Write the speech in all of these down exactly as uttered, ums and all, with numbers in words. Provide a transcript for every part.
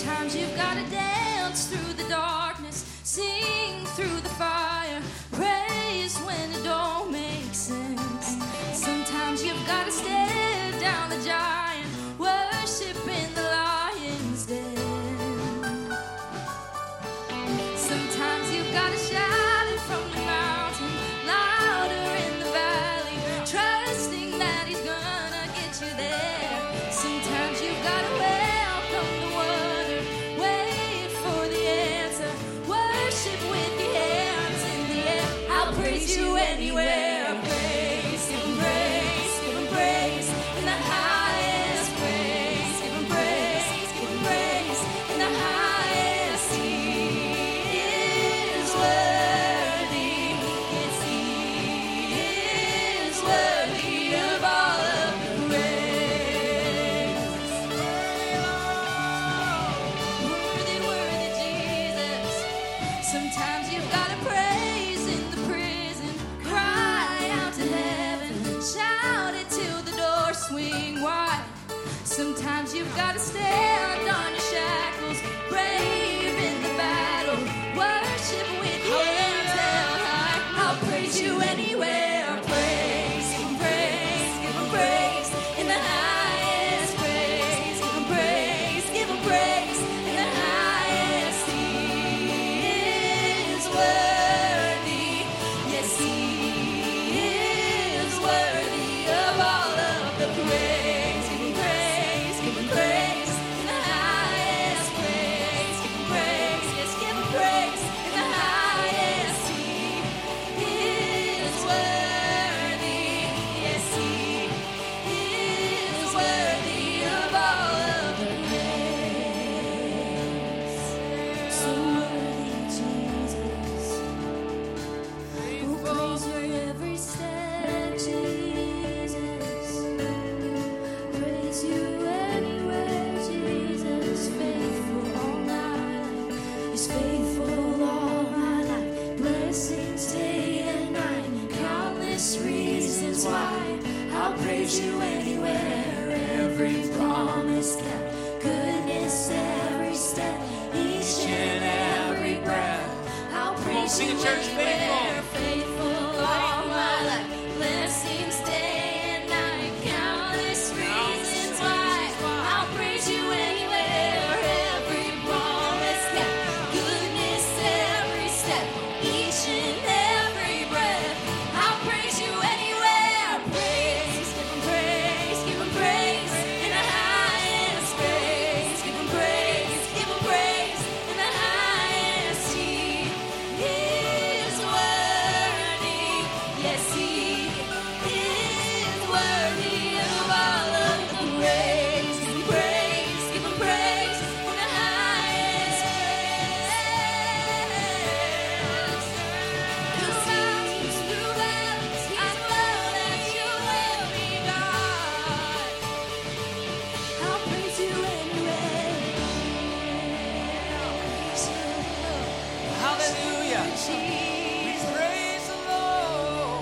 Sometimes you've got to dance through the darkness, sing through the fire, praise when it don't make sense. Sometimes you've got to stare down the giant, worship in the lion's den. Sometimes you've got to shout it from the mountain, louder in the valley, trusting that he's gonna get you there. Sometimes you've got to welcome the wonder, wait for the answer, worship with your hands in the air. I'll praise you anywhere. Praise, give him praise, give him praise in the highest. Praise, give him praise, give him praise in the highest. He is worthy, yes, he is worthy of all of the praise. Worthy, worthy Jesus. Sometimes you've got to praise in the prison, cry out to heaven, shout it till the doors swing wide. Sometimes you've got to stand on your shackles, brave in the battle, worship with your hands held high. I'll praise you anywhere. Praise, give him praise, give him praise in the highest. Praise, give him praise, give him praise in the highest. He is worthy, yes, he is worthy of all of the praise. Give him praise, give him praise in the highest. Praise, give him praise, yes, give him praise in the highest. He is worthy, yes, he is worthy of all of the praise. So worthy, Jesus. We'll praise you every step, Jesus. Praise you anywhere, Jesus. Faithful all my life. He's faithful all my life. Blessings day and night. Countless reasons why I'll praise you anywhere. Every promise kept. Goodness every step. Each and every breath. I'll praise sing you it, church. anywhere. Faithful all my life. Blessings day and night. Countless reasons why I'll praise you anywhere. Every promise kept. Goodness every step. Each and every breath. I'll praise you anywhere. Praise, give him praise, give him praise in the highest. Praise, give him praise, give him praise in the highest. He is worthy, yes, he is worthy of all of the praise. Give him praise, give him praise in the highest. Through mountains, through valleys, I know that you will be God. I'll praise you anywhere. Hallelujah. We praise the Lord.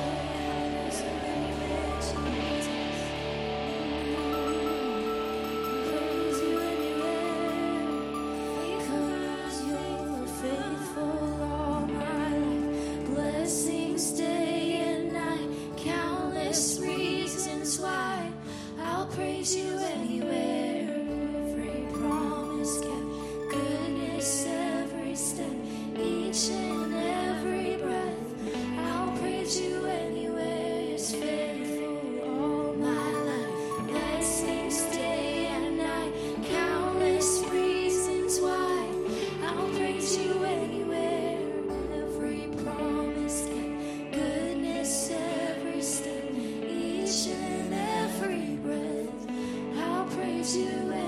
Praise you anywhere, because you're faithful all my life. Blessings day and night, countless reasons why I'll praise you anywhere. Every promise kept, goodness every step, each and every breath. I'll praise you anywhere. It's faithful all my life. Blessings day and night, countless reasons why I'll praise you anywhere. Every promise kept, goodness every step, each and every breath. I'll praise you anywhere.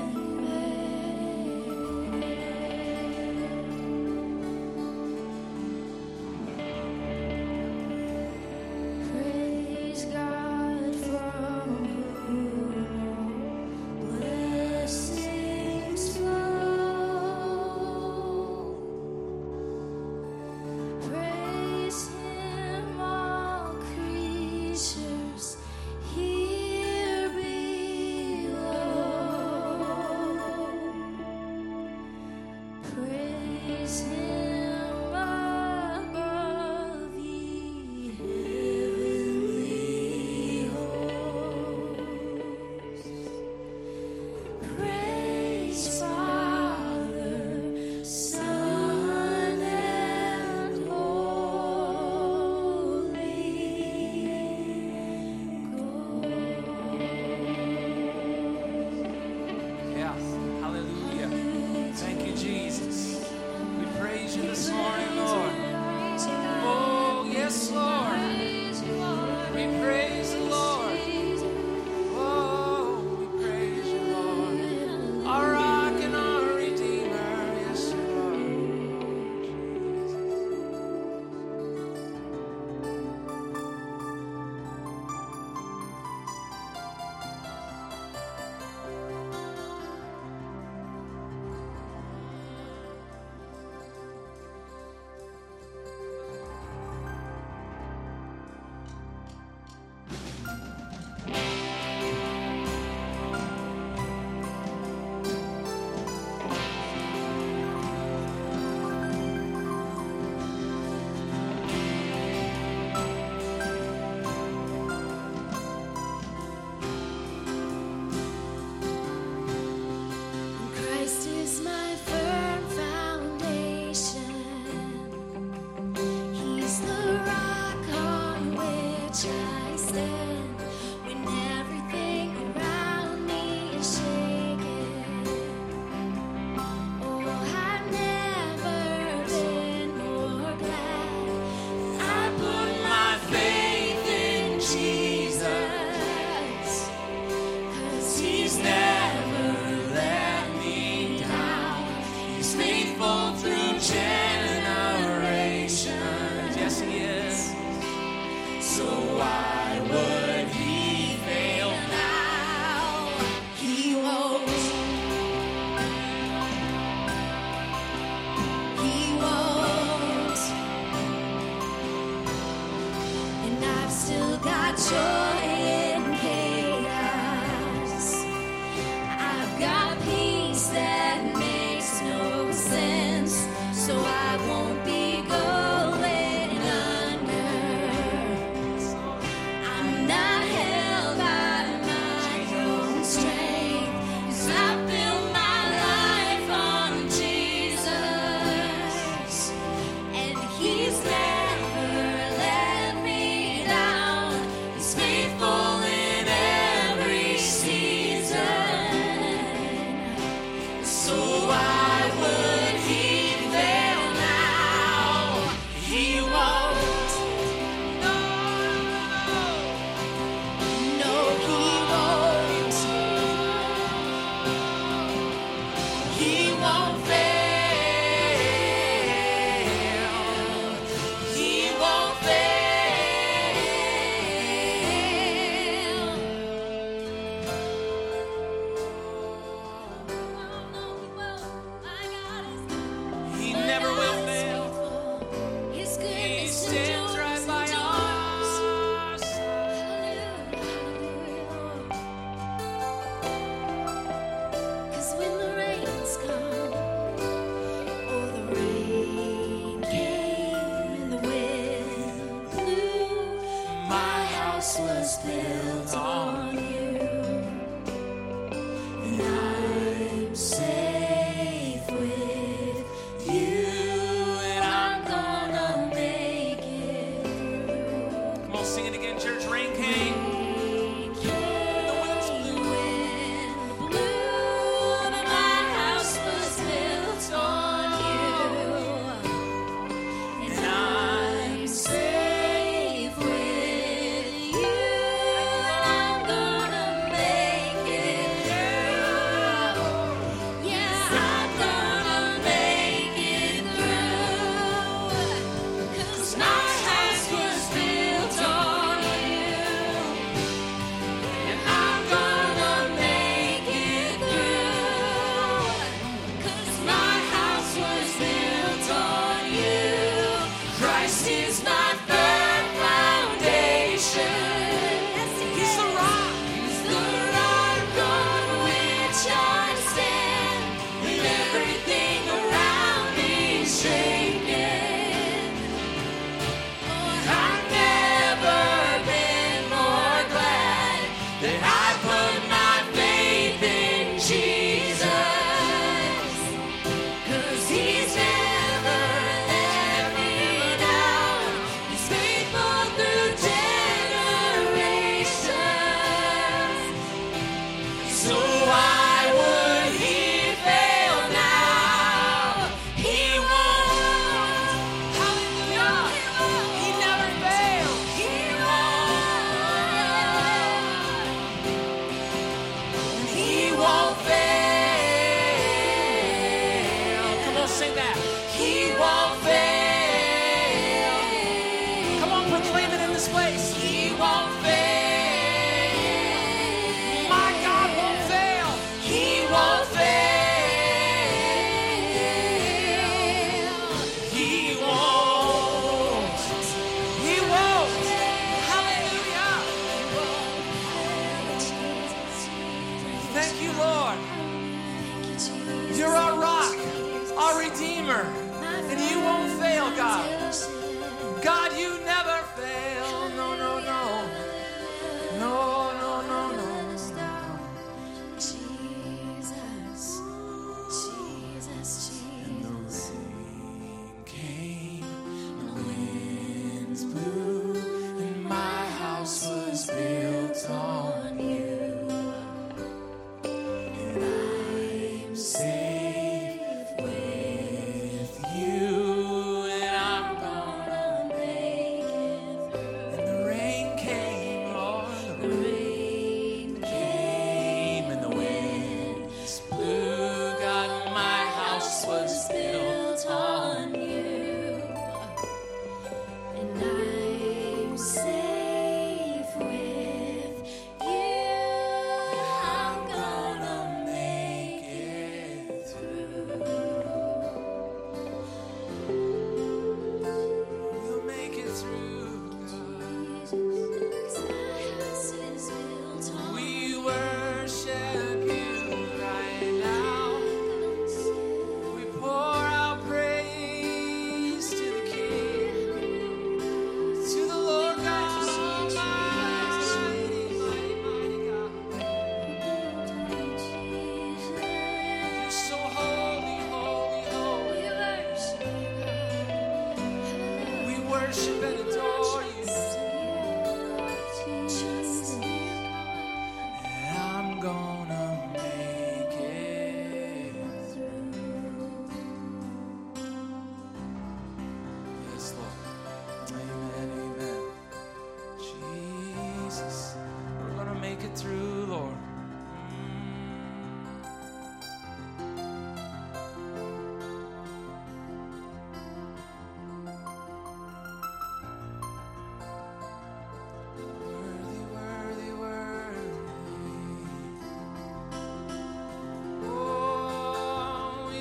Praise God from whom all blessings flow. Praise him, all creatures here below. so I won't be going under. I'm not held by my own strength, 'cause I built my life on Jesus, and He's never let me down. He's faithful in every season. So why would He fail now? He won't. No, no, He won't. He won't fail. He won't fail. He never will fail. His He goodness stands endures, right by endures. our side. Hallelujah, hallelujah. 'Cause when the rains come, oh, the rain came and the wind blew, my house was built on you, and I'm safe with you, and I'm gonna make it through. Come on, sing it again, church. Rain came. The wind blew, but my house was built on you, and I'm safe with you, and I'm gonna make it through. Yeah, I'm gonna make it through, 'cause my house was built on you, and I'm gonna make it through, 'cause my house was built on you. Christ is my firm foundation. He's the rock. He's the rock on which I stand, when everything around me's shaking. I've never been more glad that I put my faith in Jesus, 'cause He's never let me down. He's faithful through generations. So why would He fail now? He won't. Hallelujah. He never fails. He won't. He won't fail. Come on, sing that. He won't fail. Come on, proclaim it in this place. He won't fail. My God won't fail. He won't fail. He won't. He won't. Hallelujah. Thank you, Lord. You're our rock, our Redeemer, and you won't fail, God. God, you never fail. No, no, no. No, no, no, no. Jesus, Jesus, Jesus. Rain came, the winds blew, and my house was built on you. And I'm safe with you, and I'm gonna make it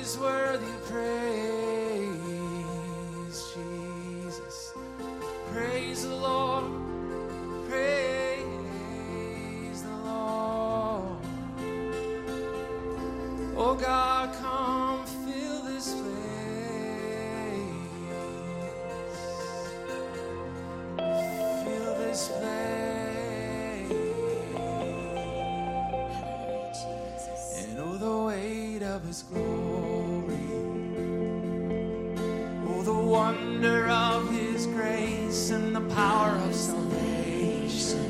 is worthy of praise, Jesus. Praise the Lord. Praise the Lord. Oh God, come fill this place. Fill this place. And oh, the weight of His glory. Oh, the wonder of His grace and the power of salvation.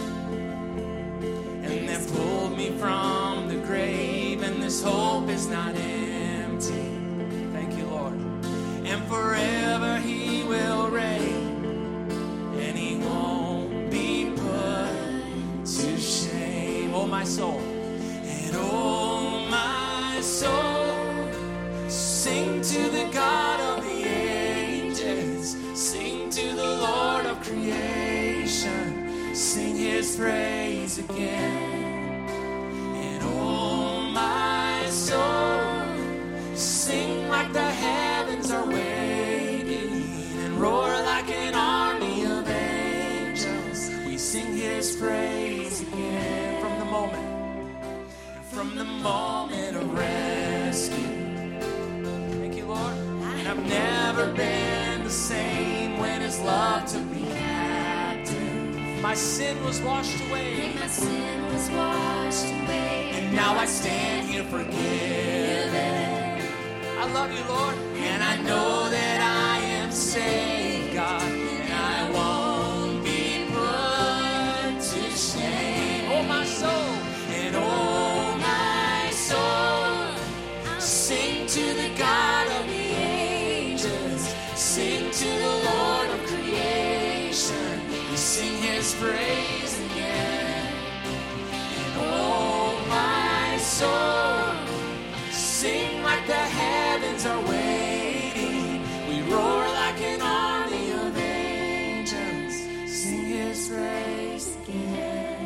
And that pulled me from the grave, and this hope is not empty. Thank you, Lord. And forever He will reign, and He won't be put to shame. Oh, my soul. And oh, my soul, sing to the God of the ages. Sing to the Lord of creation. Sing His praise again. And oh, my soul, sing like the heavens are waiting, and roar like an army of angels. We sing His praise again. From the moment, from the moment of rescue. Thank you, Lord. And I've never been the same when His love took me captive. My sin was washed away. My sin was washed away. And now I stand here forgiven. I love you, Lord. And I know that I am saved, God. And I won't be put to shame. Oh, my soul. And oh, my soul, sing to the God of the ages. Sing to the Lord of creation. We sing His praise again. And oh, my soul, sing like the heavens are waiting. We roar like an army of angels. Sing His praise again.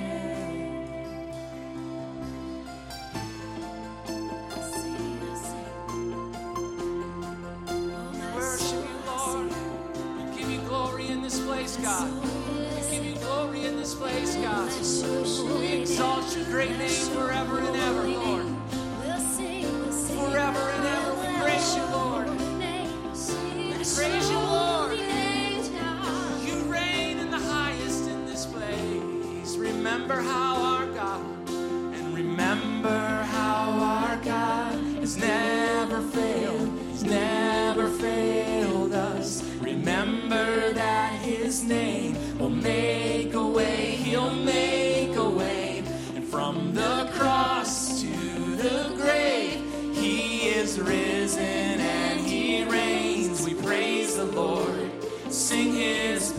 Worship you, Lord. We give you glory in this place, God. We give you glory in this place, God. We exalt your great name forever and ever, Lord. Forever and ever, we praise you, Lord. We praise you, Lord. You reign in the highest in this place. Remember how our God, and remember how our God has never failed, has never failed us. Remember that His name will make a way, He'll make a way. And from the cross to the grave, He is risen and He reigns. We praise the Lord, sing His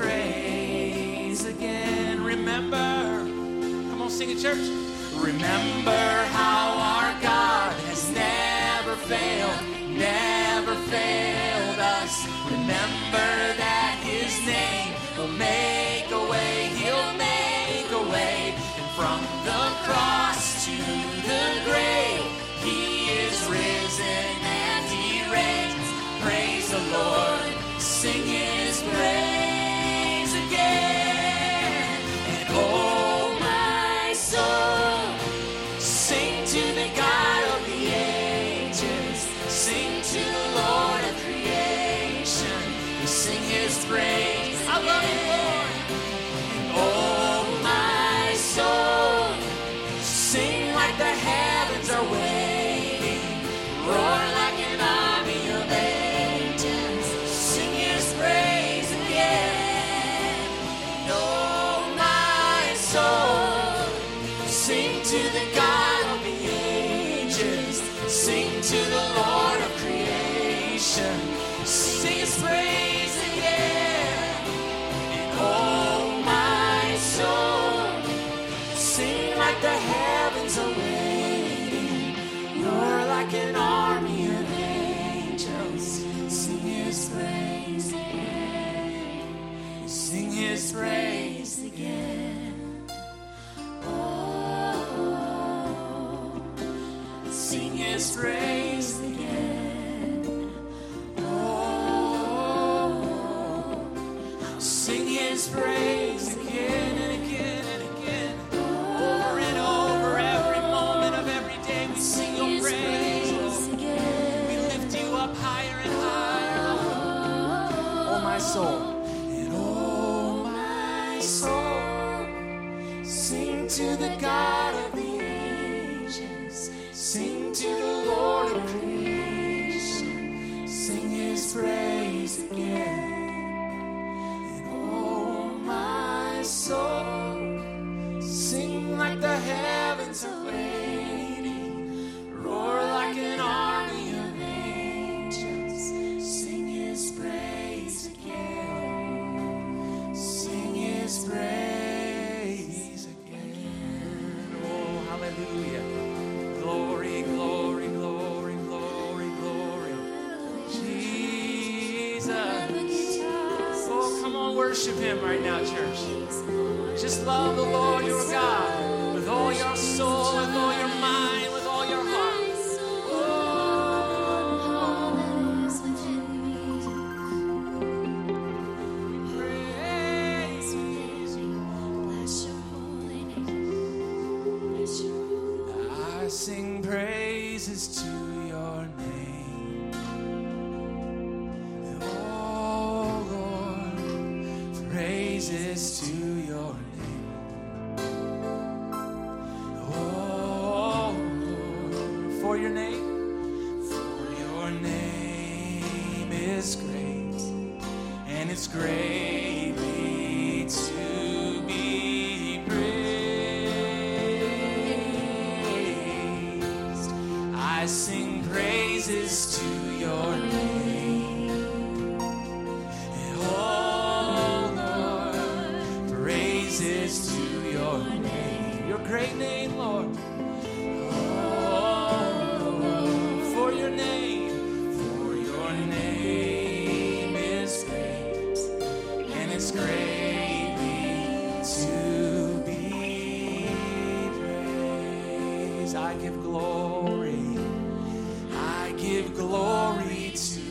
praise again. Remember, come on, sing it, church. Remember how our God has never failed, never failed us. Remember that His name will make a way, He'll make a way. And from the cross to the grave, He is risen and He reigns. Praise the Lord, sing His praise again. And oh, my soul, sing to the God of the ages. Sing to the Lord of creation. We sing His praise. I love you, Lord. And oh, my soul, sing like the heavens are waiting. Roar like an army of angels. Sing His praise again. And oh, my soul, sing to the God of the ages. Sing to the Lord of creation. Sing His praise again. And oh, my soul, sing like the heavens are waiting. Roar like an army of angels. Sing His praise again. Sing His praise again. Oh, sing His praise again. His praise again and again and again. Over and over, every moment of every day, we sing your praise, Lord. We lift you up higher and higher, Lord. Oh, my soul. And oh, my soul, sing to the God of the ages. Sing to the Lord of creation. Sing His praise again. Soul, sing like the heavens are waiting, roar like an army of angels, sing His praise again, sing His praise again. Oh, hallelujah. Glory, glory, glory, glory, glory. Jesus. Oh, come on, worship Him right now, church. Just love the Lord your God with all your soul, with all your mind, with all your heart. Oh, praise bless your holy name. I sing praises to your name. Oh Lord, praises to your name. For your name, for your name is great, and it's greatly to be praised. I sing praises to your name. Oh Lord, praises to your name, your great name, Lord. For your name, for your name is great, and it's greatly to be praised. I give glory, I give glory to